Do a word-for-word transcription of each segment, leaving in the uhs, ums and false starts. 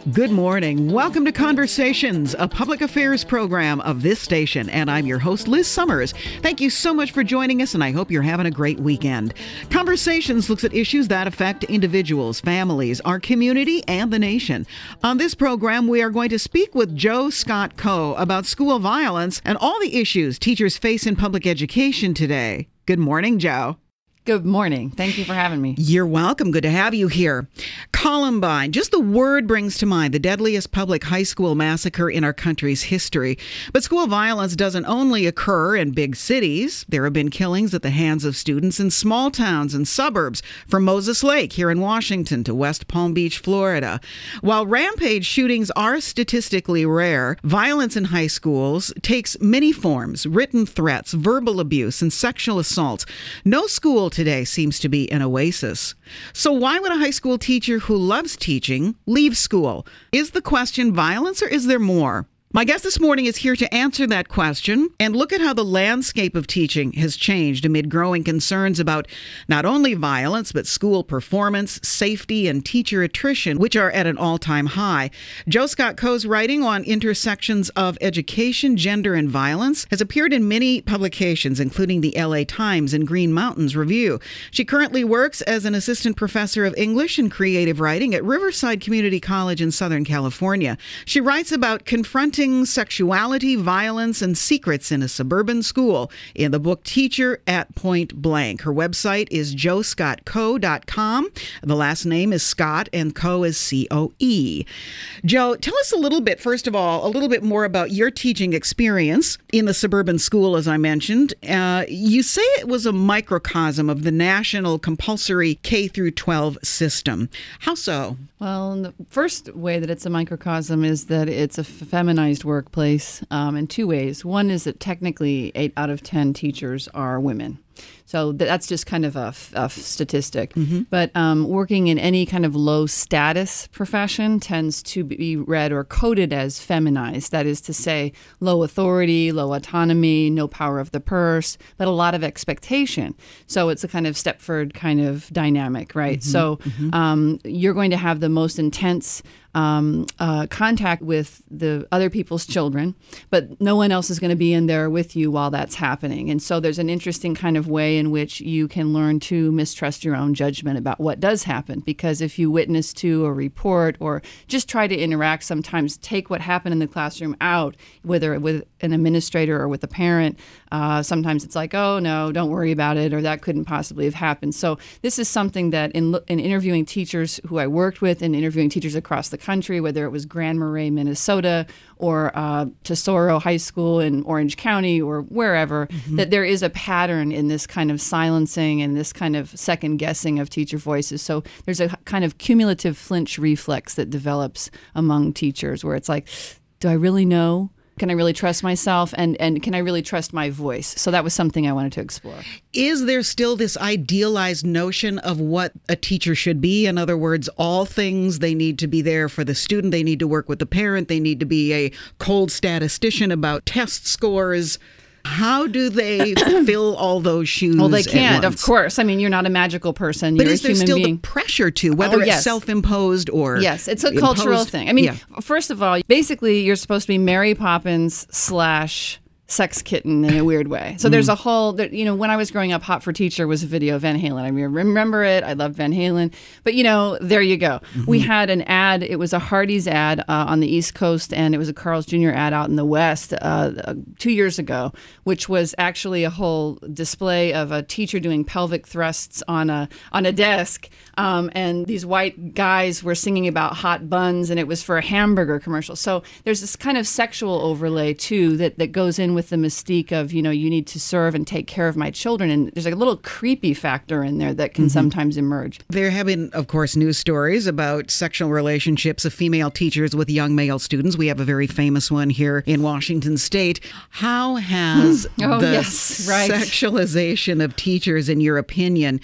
Good morning. Welcome to Conversations, a public affairs program of this station. And I'm your host, Liz Summers. Thank you so much for joining us, and I hope you're having a great weekend. Conversations looks at issues that affect individuals, families, our community, and the nation. On this program, we are going to speak with Joe Scott Coe about school violence and all the issues teachers face in public education today. Good morning, Joe. Good morning. Thank you for having me. You're welcome. Good to have you here. Columbine, just the word brings to mind the deadliest public high school massacre in our country's history. But school violence doesn't only occur in big cities. There have been killings at the hands of students in small towns and suburbs, from Moses Lake here in Washington to West Palm Beach, Florida. While rampage shootings are statistically rare, violence in high schools takes many forms: written threats, verbal abuse, and sexual assaults. No school today seems to be an oasis. So why would a high school teacher who loves teaching leave school? Is the question violence, or is there more? My guest this morning is here to answer that question and look at how the landscape of teaching has changed amid growing concerns about not only violence, but school performance, safety, and teacher attrition, which are at an all-time high. Joe Scott Coe's writing on intersections of education, gender, and violence has appeared in many publications, including the L A Times and Green Mountains Review. She currently works as an assistant professor of English and creative writing at Riverside Community College in Southern California. She writes about confronting sexuality, violence, and secrets in a suburban school in the book Teacher at Point Blank. Her website is joe scott coe dot com. The last name is Scott, and Coe is C O E. Joe, tell us a little bit, first of all, a little bit more about your teaching experience in the suburban school, as I mentioned. Uh, you say it was a microcosm of the national compulsory K through twelve system. How so? Well, the first way that it's a microcosm is that it's a feminized workplace um, in two ways. One is that technically eight out of ten teachers are women. So that's just kind of a, a statistic. Mm-hmm. But um, working in any kind of low status profession tends to be read or coded as feminized. That is to say, low authority, low autonomy, no power of the purse, but a lot of expectation. So it's a kind of Stepford kind of dynamic, right? Mm-hmm. So mm-hmm. Um, you're going to have the most intense Um, uh, contact with the other people's children, but no one else is going to be in there with you while that's happening. And so there's an interesting kind of way in which you can learn to mistrust your own judgment about what does happen. Because if you witness to a report or just try to interact, sometimes take what happened in the classroom out, whether with an administrator or with a parent. Uh, sometimes it's like, oh, no, don't worry about it, or that couldn't possibly have happened. So this is something that in, in interviewing teachers who I worked with and interviewing teachers across the country, whether it was Grand Marais, Minnesota, or uh, Tesoro High School in Orange County, or wherever, mm-hmm. that there is a pattern in this kind of silencing and this kind of second guessing of teacher voices. So there's a kind of cumulative flinch reflex that develops among teachers where it's like, do I really know? Can I really trust myself? And, and can I really trust my voice? So that was something I wanted to explore. Is there still this idealized notion of what a teacher should be? In other words, all things, they need to be there for the student. They need to work with the parent. They need to be a cold statistician about test scores. How do they fill all those shoes? Well, they can't, of course. I mean, you're not a magical person. But you're is a there human still being. the pressure to, whether oh, yes. it's self-imposed or Yes, it's a imposed? cultural thing. I mean, yeah. First of all, basically, you're supposed to be Mary Poppins slash sex kitten in a weird way. So there's a whole, you know, when I was growing up, Hot for Teacher was a video of Van Halen. I remember it. I loved Van Halen. But, you know, there you go. Mm-hmm. We had an ad. It was a Hardee's ad uh, on the East Coast, and it was a Carl's Junior ad out in the West uh, two years ago, which was actually a whole display of a teacher doing pelvic thrusts on a on a desk. Um, and these white guys were singing about hot buns, and it was for a hamburger commercial. So there's this kind of sexual overlay, too, that, that goes in with the mystique of, you know, you need to serve and take care of my children. And there's like a little creepy factor in there that can mm-hmm. sometimes emerge. There have been, of course, news stories about sexual relationships of female teachers with young male students. We have a very famous one here in Washington State. How has oh, the yes, right. sexualization of teachers, in your opinion,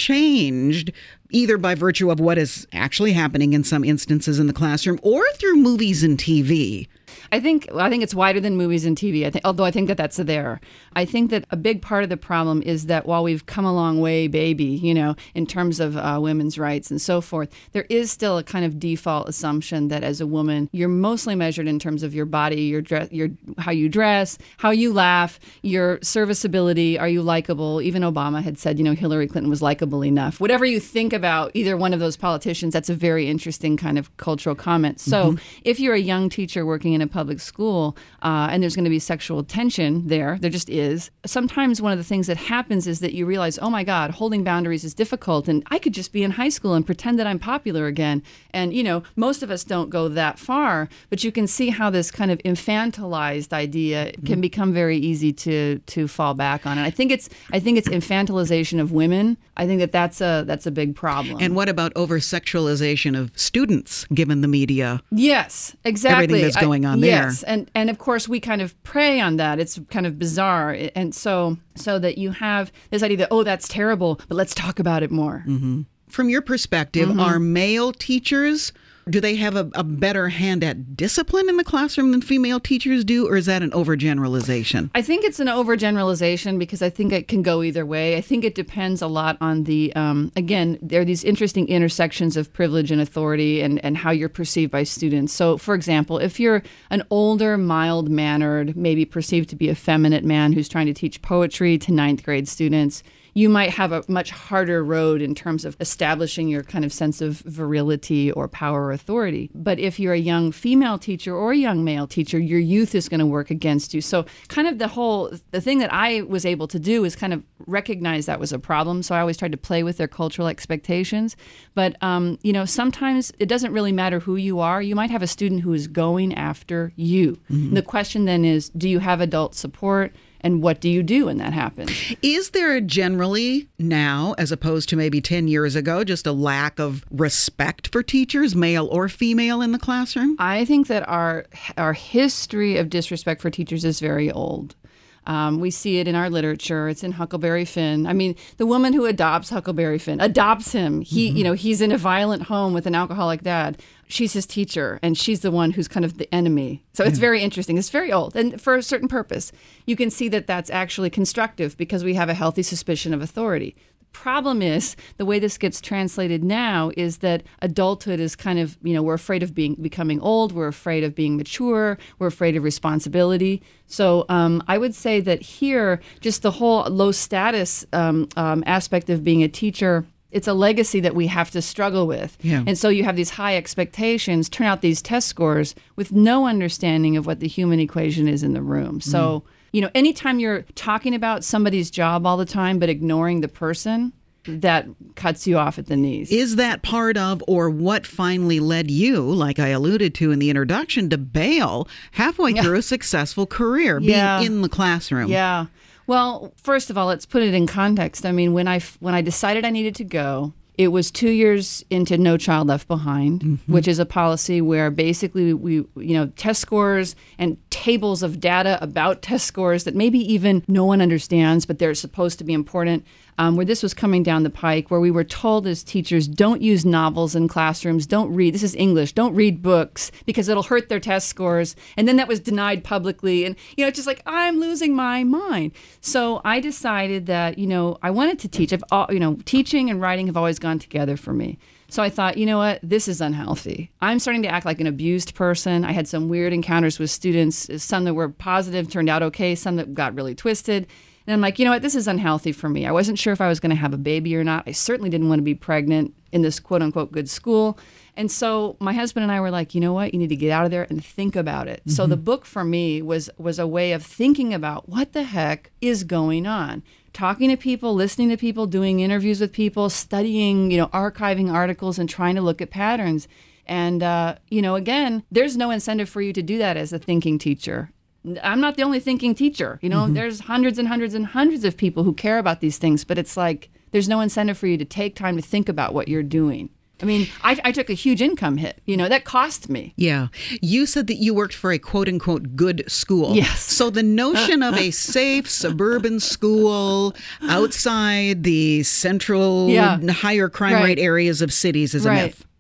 changed either by virtue of what is actually happening in some instances in the classroom or through movies and T V? I think well, I think it's wider than movies and T V. I think, although I think that that's there. I think that a big part of the problem is that while we've come a long way, baby, you know, in terms of uh, women's rights and so forth, there is still a kind of default assumption that as a woman, you're mostly measured in terms of your body, your dress, your how you dress, how you laugh, your serviceability. Are you likable? Even Obama had said, you know, Hillary Clinton was likable enough. Whatever you think about either one of those politicians, that's a very interesting kind of cultural comment. So mm-hmm. if you're a young teacher working in a public school uh, and there's going to be sexual tension there, there just is. Sometimes one of the things that happens is that you realize, oh my God, holding boundaries is difficult, and I could just be in high school and pretend that I'm popular again. And, you know, most of us don't go that far, but you can see how this kind of infantilized idea can become very easy to to fall back on. And I think it's I think it's infantilization of women. I think that that's a that's a big problem. And what about over-sexualization of students, given the media? Yes, exactly. Everything that's going on I, there. Yes, and and of course we kind of prey on that. It's kind of bizarre, and so so that you have this idea that, oh, that's terrible, but let's talk about it more. Mm-hmm. From your perspective, mm-hmm. are male teachers, do they have a, a better hand at discipline in the classroom than female teachers do, or is that an overgeneralization? I think it's an overgeneralization because I think it can go either way. I think it depends a lot on the, um, again, there are these interesting intersections of privilege and authority and, and how you're perceived by students. So, for example, if you're an older, mild-mannered, maybe perceived to be effeminate man who's trying to teach poetry to ninth grade students, you might have a much harder road in terms of establishing your kind of sense of virility or power or authority. But if you're a young female teacher or a young male teacher, your youth is going to work against you. So kind of the whole, the thing that I was able to do is kind of recognize that was a problem. So I always tried to play with their cultural expectations. But, um, you know, sometimes it doesn't really matter who you are. You might have a student who is going after you. Mm-hmm. The question then is, do you have adult support? And what do you do when that happens? Is there generally now, as opposed to maybe ten years ago, just a lack of respect for teachers, male or female, in the classroom? I think that our our history of disrespect for teachers is very old. Um, we see it in our literature. It's in Huckleberry Finn. I mean, the woman who adopts Huckleberry Finn adopts him. He, mm-hmm. you know, he's in a violent home with an alcoholic dad. She's his teacher, and she's the one who's kind of the enemy. So it's very interesting. It's very old, and for a certain purpose. You can see that that's actually constructive because we have a healthy suspicion of authority. Problem is, the way this gets translated now is that adulthood is kind of, you know, we're afraid of being becoming old, we're afraid of being mature, we're afraid of responsibility. So um, I would say that here, just the whole low status um, um, aspect of being a teacher, it's a legacy that we have to struggle with. Yeah. And so you have these high expectations, turn out these test scores with no understanding of what the human equation is in the room. So mm. You know, anytime you're talking about somebody's job all the time but ignoring the person, that cuts you off at the knees. Is that part of, or what finally led you, like I alluded to in the introduction, to bail halfway yeah. through a successful career, yeah. being in the classroom? Yeah. Well, first of all, let's put it in context. I mean, when I, when I decided I needed to go, it was two years into No Child Left Behind, mm-hmm. which is a policy where basically we, you know, test scores and tables of data about test scores that maybe even no one understands, but they're supposed to be important, um, where this was coming down the pike, where we were told as teachers, don't use novels in classrooms, don't read, this is English, don't read books because it'll hurt their test scores. And then that was denied publicly. And, you know, it's just like, I'm losing my mind. So I decided that, you know, I wanted to teach. I've, you know, teaching and writing have always gone together for me. So I thought, you know what, this is unhealthy. I'm starting to act like an abused person. I had some weird encounters with students, some that were positive, turned out okay, some that got really twisted. And I'm like, you know what, this is unhealthy for me. I wasn't sure if I was going to have a baby or not. I certainly didn't want to be pregnant in this quote unquote good school. And so my husband and I were like, you know what, you need to get out of there and think about it. Mm-hmm. So the book for me was was a way of thinking about what the heck is going on. Talking to people, listening to people, doing interviews with people, studying, you know, archiving articles and trying to look at patterns. And, uh, you know, again, there's no incentive for you to do that as a thinking teacher. I'm not the only thinking teacher. You know, mm-hmm. there's hundreds and hundreds and hundreds of people who care about these things, but it's like there's no incentive for you to take time to think about what you're doing. I mean, I, I took a huge income hit. You know, that cost me. Yeah. You said that you worked for a quote-unquote good school. Yes. So the notion of a safe suburban school outside the central yeah. higher crime right. rate areas of cities is right. a myth.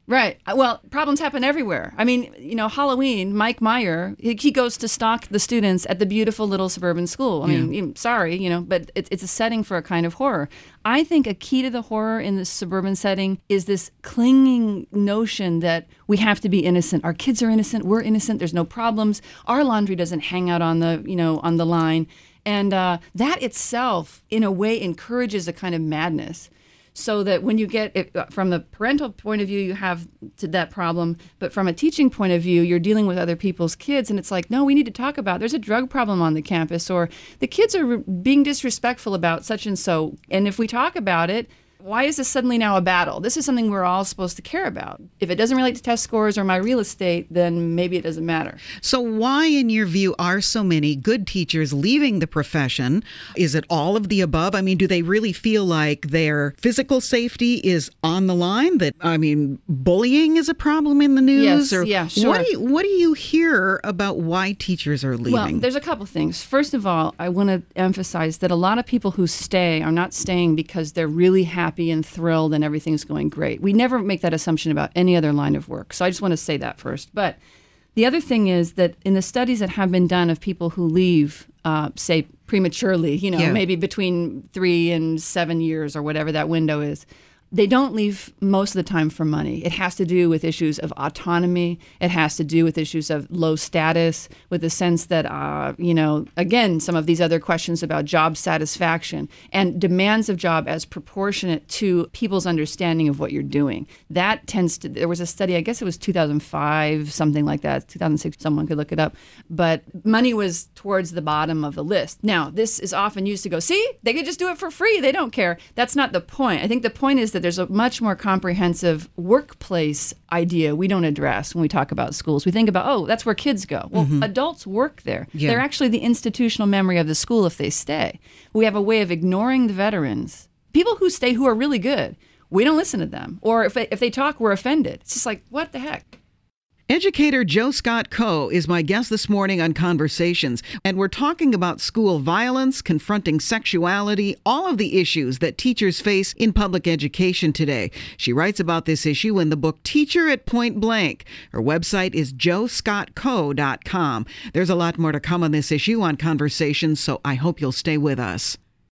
Right. Well, problems happen everywhere. I mean, you know, Halloween, Mike Meyer, he he goes to stalk the students at the beautiful little suburban school. I Yeah. mean, you- sorry, you know, but it's it's a setting for a kind of horror. I think a key to the horror in this suburban setting is this clinging notion that we have to be innocent. Our kids are innocent. We're innocent. There's no problems. Our laundry doesn't hang out on the, you know, on the line. And uh, that itself, in a way, encourages a kind of madness. So that when you get it, from the parental point of view, you have to that problem, but from a teaching point of view, you're dealing with other people's kids, and it's like, no, we need to talk about there's a drug problem on the campus, or the kids are being disrespectful about such and so, and if we talk about it, why is this suddenly now a battle? This is something we're all supposed to care about. If it doesn't relate to test scores or my real estate, then maybe it doesn't matter. So why, in your view, are so many good teachers leaving the profession? Is it all of the above? I mean, do they really feel like their physical safety is on the line? That, I mean, bullying is a problem in the news? Yes, or yeah, sure. What do you, what do you hear about why teachers are leaving? Well, there's a couple things. First of all, I want to emphasize that a lot of people who stay are not staying because they're really happy and thrilled and everything's going great. We never make that assumption about any other line of work. So I just want to say that first. But the other thing is that in the studies that have been done of people who leave, uh, say, prematurely, you know, Yeah. maybe between three and seven years or whatever that window is, they don't leave most of the time for money. It has to do with issues of autonomy. It has to do with issues of low status, with the sense that, uh, you know, again, some of these other questions about job satisfaction and demands of job as proportionate to people's understanding of what you're doing. That tends to, there was a study, I guess it was two thousand five, something like that, two thousand six, someone could look it up, but money was towards the bottom of the list. Now, this is often used to go, see, they could just do it for free. They don't care. That's not the point. I think the point is that there's a much more comprehensive workplace idea we don't address when we talk about schools. We think about, oh, that's where kids go. Well, mm-hmm. adults work there. Yeah. They're actually the institutional memory of the school if they stay. We have a way of ignoring the veterans. People who stay who are really good, we don't listen to them. Or if they, if they talk, we're offended. It's just like, what the heck? Educator Jo Scott Coe is my guest this morning on Conversations, and we're talking about school violence, confronting sexuality, all of the issues that teachers face in public education today. She writes about this issue in the book Teacher at Point Blank. Her website is jo scott coe dot com. There's a lot more to come on this issue on Conversations, so I hope you'll stay with us.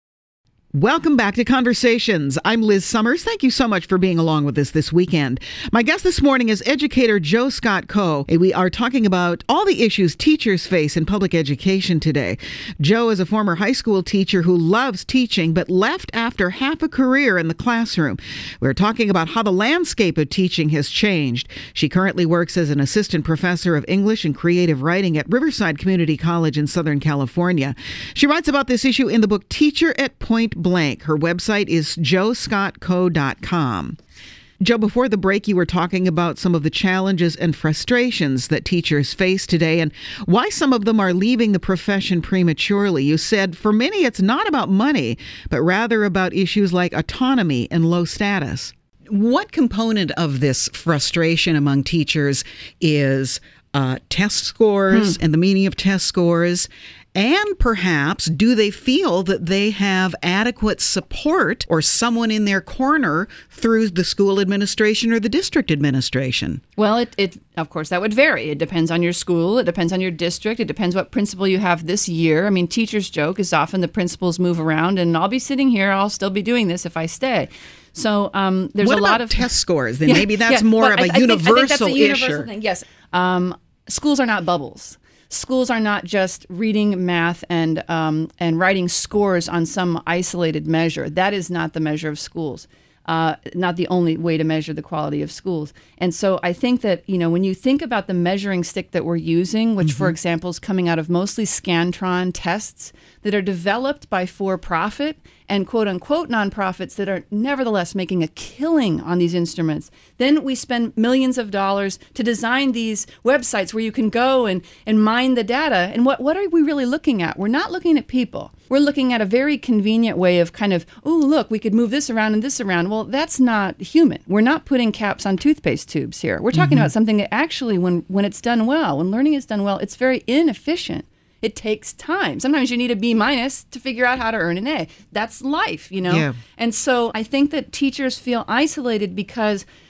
Welcome back to Conversations. I'm Liz Summers. Thank you so much for being along with us this weekend. My guest this morning is educator Jo Scott Coe. We are talking about all the issues teachers face in public education today. Jo is a former high school teacher who loves teaching but left after half a career in the classroom. We're talking about how the landscape of teaching has changed. She currently works as an assistant professor of English and creative writing at Riverside Community College in Southern California. She writes about this issue in the book Teacher at Point Blank. Her website is jo scott coe dot com. Jo, before the break, you were talking about some of the challenges and frustrations that teachers face today and why some of them are leaving the profession prematurely. You said, for many, it's not about money, but rather about issues like autonomy and low status. What component of this frustration among teachers is uh, test scores hmm. and the meaning of test scores? And perhaps, do they feel that they have adequate support or someone in their corner through the school administration or the district administration? Well, it, it of course, that would vary. It depends on your school. It depends on your district. It depends what principal you have this year. I mean, teachers' joke is often the principals move around, and I'll be sitting here. I'll still be doing this if I stay. So um, there's what a lot about of test scores. Then yeah, maybe that's yeah. more well, of a I, universal I think, I think that's a universal issue. Thing. Yes, um, schools are not bubbles. Schools are not just reading, math, and um, and writing scores on some isolated measure. That is not the measure of schools. Uh, not the only way to measure the quality of schools. And so I think that, you know, when you think about the measuring stick that we're using, which, mm-hmm. for example, is coming out of mostly Scantron tests that are developed by for-profit and quote-unquote nonprofits that are nevertheless making a killing on these instruments, then we spend millions of dollars to design these websites where you can go and, and mine the data. And what, what are we really looking at? We're not looking at people. We're looking at a very convenient way of kind of, oh, look, we could move this around and this around. Well, that's not human. We're not putting caps on toothpaste tubes here. We're talking mm-hmm. about something that actually, when, when it's done well, when learning is done well, it's very inefficient. It takes time. Sometimes you need a B minus to figure out how to earn an A. That's life, you know? Yeah. And so I think that teachers feel isolated because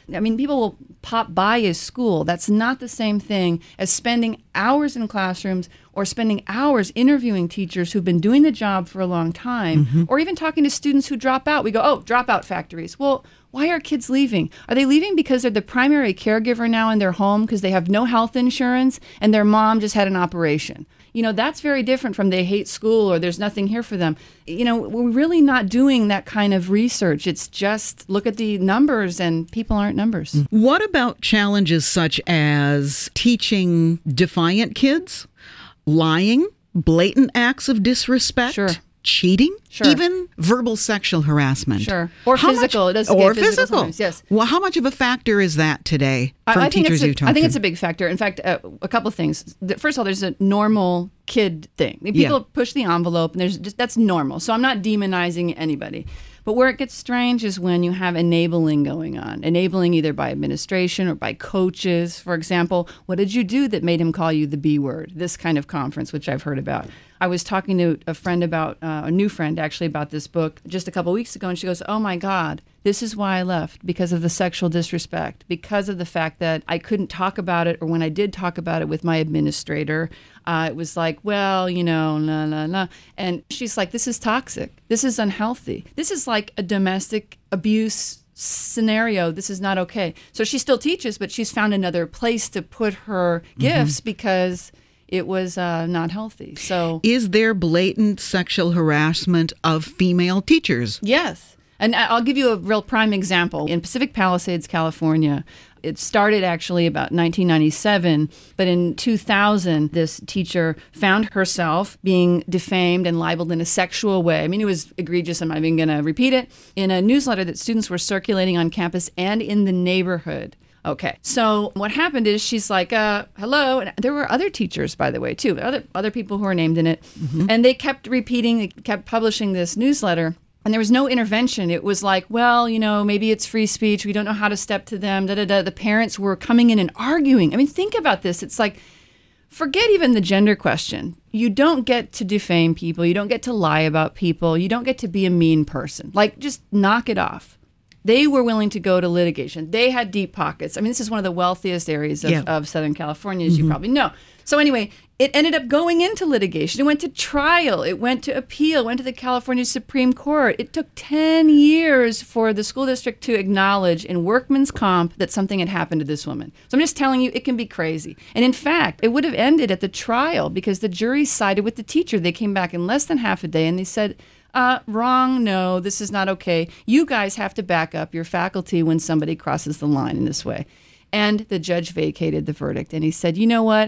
I mean, people will pop by a school. That's not the same thing as spending hours in classrooms or spending hours interviewing teachers who've been doing the job for a long time, mm-hmm. or even talking to students who drop out. We go, oh, dropout factories. Well, why are kids leaving? Are they leaving because they're the primary caregiver now in their home because they have no health insurance and their mom just had an operation? You know, that's very different from they hate school or there's nothing here for them. You know, we're really not doing that kind of research. It's just look at the numbers and people aren't numbers. What about challenges such as teaching defiant kids, lying, blatant acts of disrespect? Sure. Cheating, sure. Even verbal sexual harassment, sure, or how physical. Much, it does or get physical. physical yes. Well, how much of a factor is that today from I, I think teachers it's a, you talk I think to? it's a big factor. In fact, uh, a couple of things. First of all, there's a normal kid thing. People yeah. push the envelope, and there's just that's normal. So I'm not demonizing anybody. But where it gets strange is when you have enabling going on, enabling either by administration or by coaches. For example, what did you do that made him call you the B word? This kind of conference, which I've heard about. I was talking to a friend about, uh, a new friend actually, about this book just a couple weeks ago, and she goes, oh my God, this is why I left, because of the sexual disrespect, because of the fact that I couldn't talk about it, or when I did talk about it with my administrator, uh, it was like, well, you know, la, la, la. And she's like, this is toxic. This is unhealthy. This is like a domestic abuse scenario. This is not okay. So she still teaches, but she's found another place to put her mm-hmm. gifts because it was uh, not healthy. So, is there blatant sexual harassment of female teachers? Yes. And I'll give you a real prime example. In Pacific Palisades, California, it started actually about nineteen ninety-seven, but in two thousand, this teacher found herself being defamed and libeled in a sexual way. I mean, it was egregious. I'm not even going to repeat it. In a newsletter that students were circulating on campus and in the neighborhood. Okay, so what happened is she's like, uh, hello. And there were other teachers, by the way, too, other other people who were named in it. Mm-hmm. And they kept repeating, they kept publishing this newsletter. And there was no intervention. It was like, well, you know, maybe it's free speech. We don't know how to step to them. Da, da, da. The parents were coming in and arguing. I mean, think about this. It's like, forget even the gender question. You don't get to defame people. You don't get to lie about people. You don't get to be a mean person. Like, just knock it off. They were willing to go to litigation. They had deep pockets. I mean, this is one of the wealthiest areas of, yeah. of Southern California, as mm-hmm. you probably know. So anyway, it ended up going into litigation. It went to trial. It went to appeal. It went to the California Supreme Court. It took ten years for the school district to acknowledge in workman's comp that something had happened to this woman. So I'm just telling you, it can be crazy. And in fact, it would have ended at the trial because the jury sided with the teacher. They came back in less than half a day and they said, Uh, wrong, no, this is not okay. You guys have to back up your faculty when somebody crosses the line in this way. And the judge vacated the verdict. And he said, you know what?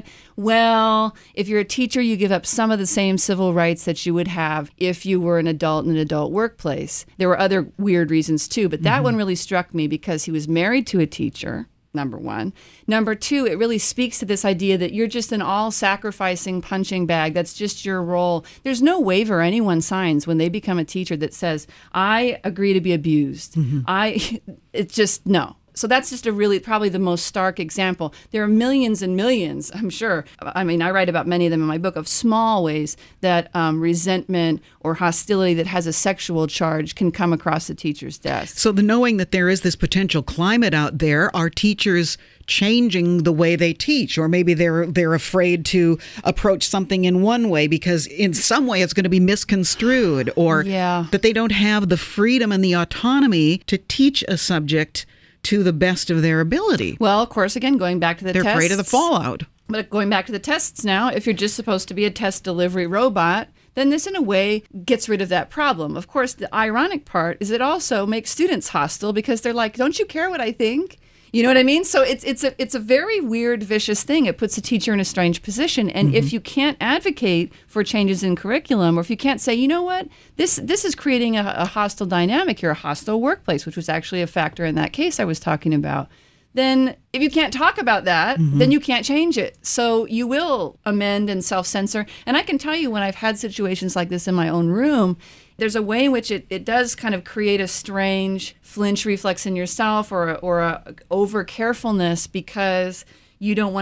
Well, if you're a teacher, you give up some of the same civil rights that you would have if you were an adult in an adult workplace. There were other weird reasons too, but that mm-hmm. one really struck me because he was married to a teacher. Number one. Number two, it really speaks to this idea that you're just an all-sacrificing punching bag. That's just your role. There's no waiver anyone signs when they become a teacher that says, I agree to be abused. Mm-hmm. I, it's just, no. So that's just a really, probably the most stark example. There are millions and millions, I'm sure. I mean, I write about many of them in my book, of small ways that um, resentment or hostility that has a sexual charge can come across the teacher's desk. So the knowing that there is this potential climate out there, are teachers changing the way they teach? Or maybe they're they're afraid to approach something in one way because in some way it's going to be misconstrued, or yeah. that they don't have the freedom and the autonomy to teach a subject to the best of their ability. Well, of course, again, going back to the They're tests. They're afraid of the fallout. But going back to the tests now, if you're just supposed to be a test delivery robot, then this, in a way, gets rid of that problem. Of course, the ironic part is it also makes students hostile because they're like, don't you care what I think? You know what I mean? So it's it's a it's a very weird, vicious thing. It puts a teacher in a strange position. And mm-hmm. if you can't advocate for changes in curriculum, or if you can't say, you know what, this this is creating a, a hostile dynamic here, a hostile workplace, which was actually a factor in that case I was talking about, then if you can't talk about that, mm-hmm. then you can't change it. So you will amend and self-censor. And I can tell you, when I've had situations like this in my own room, there's a way in which it, it does kind of create a strange flinch reflex in yourself, or, or a over carefulness because you don't want to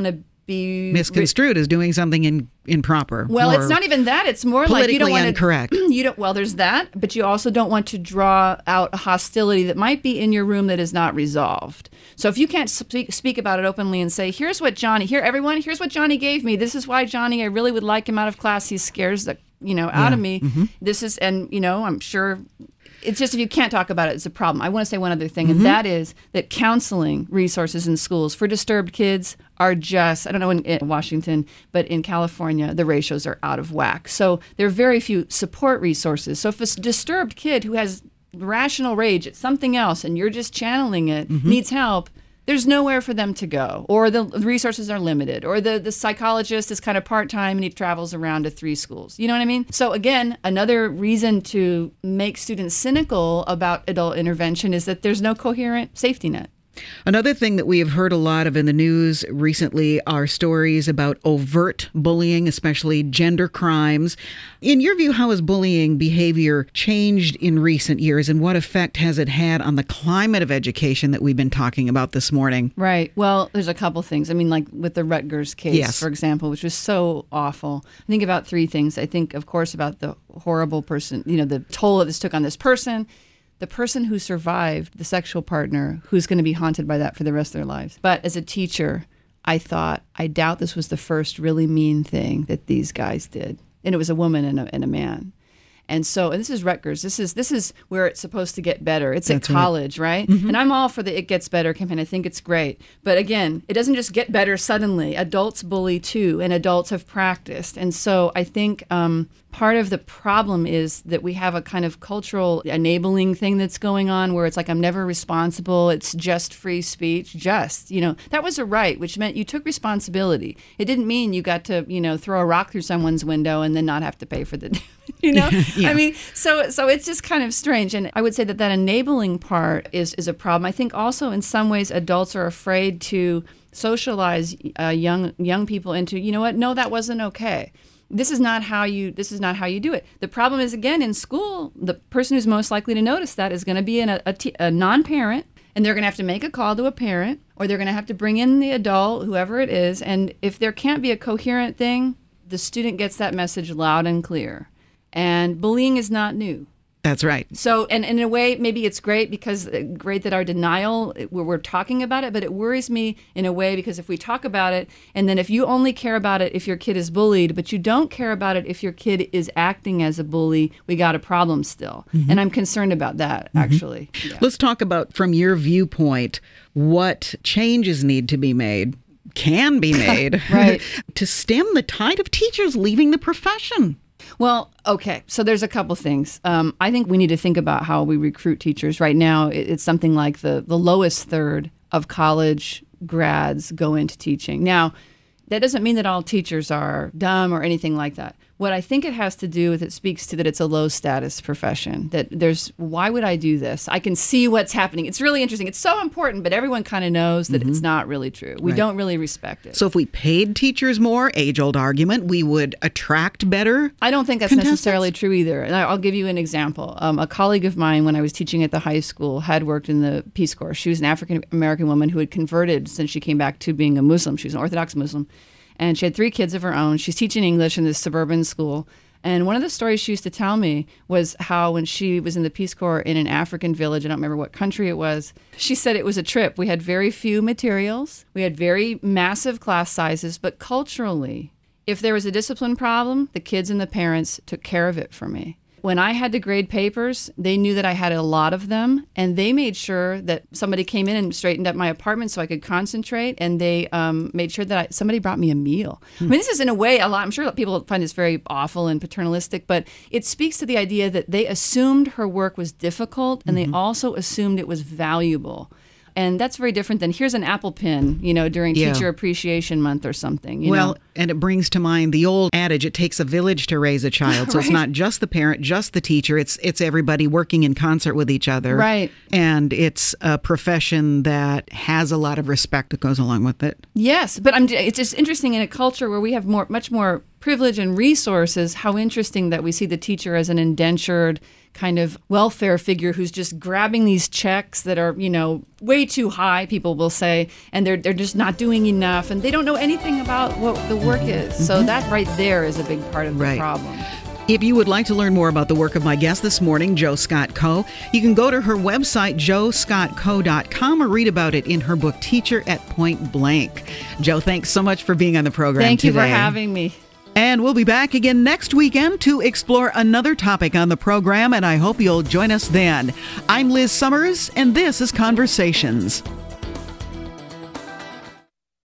be misconstrued as doing something in, improper. Well, it's not even that. It's more like you don't want incorrect. to. You don't. Well, there's that, but you also don't want to draw out a hostility that might be in your room that is not resolved. So if you can't speak, speak about it openly and say, "Here's what Johnny. Here, everyone. Here's what Johnny gave me. This is why Johnny. I really would like him out of class. He scares the you know out yeah. of me. Mm-hmm. This is, and you know, I'm sure." It's just if you can't talk about it, it's a problem. I want to say one other thing, and mm-hmm. that is that counseling resources in schools for disturbed kids are just, I don't know in, in Washington, but in California, the ratios are out of whack. So there are very few support resources. So if a disturbed kid who has rational rage at something else and you're just channeling it, mm-hmm. needs help, there's nowhere for them to go, or the resources are limited, or the, the psychologist is kind of part-time and he travels around to three schools. You know what I mean? So again, another reason to make students cynical about adult intervention is that there's no coherent safety net. Another thing that we have heard a lot of in the news recently are stories about overt bullying, especially gender crimes. In your view, how has bullying behavior changed in recent years, and what effect has it had on the climate of education that we've been talking about this morning? Right. Well, there's a couple things. I mean, like with the Rutgers case, yes. for example, which was so awful. I think about three things. I think, of course, about the horrible person, you know, the toll that this took on this person. The person who survived, the sexual partner, who's going to be haunted by that for the rest of their lives. But as a teacher, I thought, I doubt this was the first really mean thing that these guys did. And it was a woman and a, and a man. And so, and this is Rutgers. This is this is where it's supposed to get better. It's That's at college, right? right? Mm-hmm. And I'm all for the It Gets Better campaign. I think it's great. But again, it doesn't just get better suddenly. Adults bully too, and adults have practiced. And so I think um, part of the problem is that we have a kind of cultural enabling thing that's going on where it's like, I'm never responsible. It's just free speech. Just, you know, that was a right, which meant you took responsibility. It didn't mean you got to, you know, throw a rock through someone's window and then not have to pay for the you know, yeah. I mean, so so it's just kind of strange. And I would say that that enabling part is, is a problem. I think also in some ways adults are afraid to socialize uh, young young people into, you know what, no, that wasn't okay. This is not how you this is not how you do it. The problem is, again, in school, the person who's most likely to notice that is going to be an, a, a, t- a non-parent, and they're going to have to make a call to a parent, or they're going to have to bring in the adult, whoever it is. And if there can't be a coherent thing, the student gets that message loud and clear. And bullying is not new. That's right. So, and, and in a way, maybe it's great because great that our denial, we're, we're talking about it, but it worries me in a way because if we talk about it, and then if you only care about it if your kid is bullied, but you don't care about it if your kid is acting as a bully, we got a problem still. Mm-hmm. And I'm concerned about that, mm-hmm. actually. Yeah. Let's talk about, from your viewpoint, what changes need to be made, can be made, right. to stem the tide of teachers leaving the profession. Well, okay. So there's a couple things. Um, I think we need to think about how we recruit teachers. Right now, it's something like the, the lowest third of college grads go into teaching. Now, that doesn't mean that all teachers are dumb or anything like that. What I think it has to do with, it speaks to that it's a low status profession, that there's, why would I do this? I can see what's happening. It's really interesting. It's so important, but everyone kind of knows that mm-hmm. it's not really true. We right. don't really respect it. So if we paid teachers more, age-old argument, we would attract better I don't think that's necessarily true either. And I'll give you an example. Um, a colleague of mine, when I was teaching at the high school, had worked in the Peace Corps. She was an African-American woman who had converted since she came back to being a Muslim. She was an Orthodox Muslim. And she had three kids of her own. She's teaching English in this suburban school. And one of the stories she used to tell me was how when she was in the Peace Corps in an African village, I don't remember what country it was, she said it was a trip. We had very few materials. We had very massive class sizes. But culturally, if there was a discipline problem, the kids and the parents took care of it for me. When I had to grade papers, they knew that I had a lot of them, and they made sure that somebody came in and straightened up my apartment so I could concentrate, and they um, made sure that I, somebody brought me a meal. Hmm. I mean, this is in a way a lot. I'm sure people find this very awful and paternalistic, but it speaks to the idea that they assumed her work was difficult, and mm-hmm. they also assumed it was valuable. And that's very different than here's an apple pin, you know, during yeah. Teacher Appreciation Month or something. You well, know? And it brings to mind the old adage, it takes a village to raise a child. So right. it's not just the parent, just the teacher. It's it's everybody working in concert with each other. Right. And it's a profession that has a lot of respect that goes along with it. Yes, but I'm, it's just interesting in a culture where we have more, much more privilege and resources, how interesting that we see the teacher as an indentured kind of welfare figure who's just grabbing these checks that are, you know, way too high, people will say, and they're they're just not doing enough, and they don't know anything about what the work is. Mm-hmm. So that right there is a big part of the right. problem. If you would like to learn more about the work of my guest this morning, Jo Scott Coe, you can go to her website, jo scott coe dot com, or read about it in her book, Teacher at Point Blank. Jo, thanks so much for being on the program Thank today. you for having me. And we'll be back again next weekend to explore another topic on the program, and I hope you'll join us then. I'm Liz Summers, and this is Conversations.